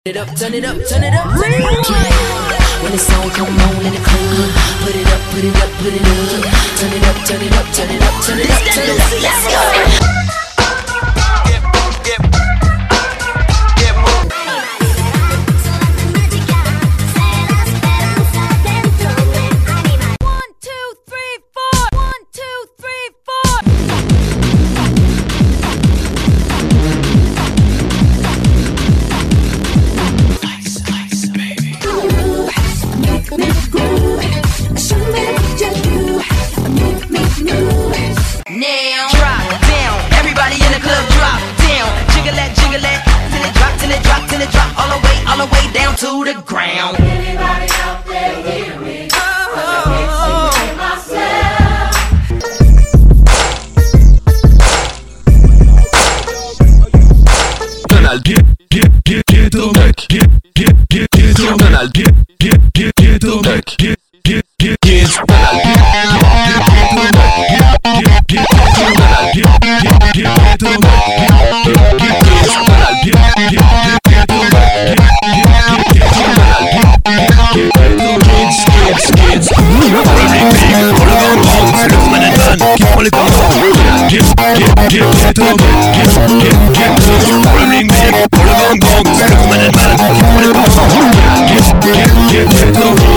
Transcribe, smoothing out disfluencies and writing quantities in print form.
It up, turn it up, turn it up, turn it up. Yeah. When the song come on in the club, put it up, put it up, put it up. Turn it up, turn it up, turn it up, turn it up, turn it up. Let's go. Now drop down, everybody in the club drop down. Jiggle that, till it drop, till it drop, till it drop, all the way down to the ground. Anybody out there hear me? Canal Ghetto Mec, Canal Ghetto Mec, Get